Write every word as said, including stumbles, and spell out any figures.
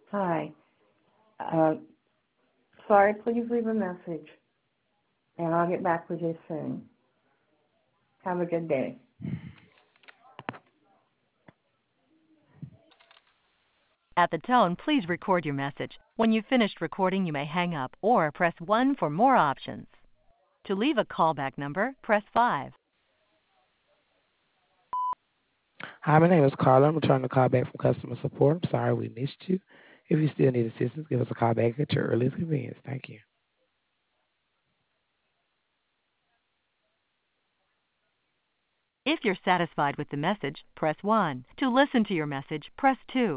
Hi. Uh, sorry, please leave a message, and I'll get back with you soon. Have a good day. At the tone, please record your message. When you've finished recording, you may hang up or press one for more options. To leave a callback number, press five. Hi, my name is Carla. I'm returning the call back from customer support. I'm sorry we missed you. If you still need assistance, give us a call back at your earliest convenience. Thank you. If you're satisfied with the message, press one. To listen to your message, press two.